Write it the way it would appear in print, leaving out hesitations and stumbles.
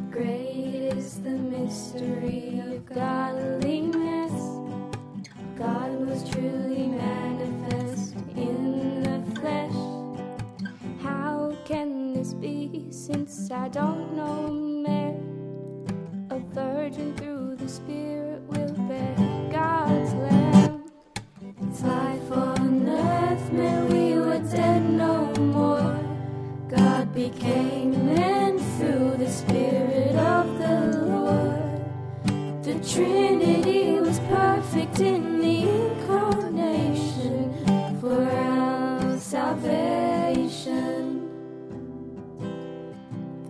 Great is the mystery of godliness. God was truly manifest in the flesh. How can this be, since I don't know man? A virgin through the Spirit will bear God's Lamb. It's life on earth, man, we were dead no more. God became man through the Spirit of the Lord. The Trinity was perfect in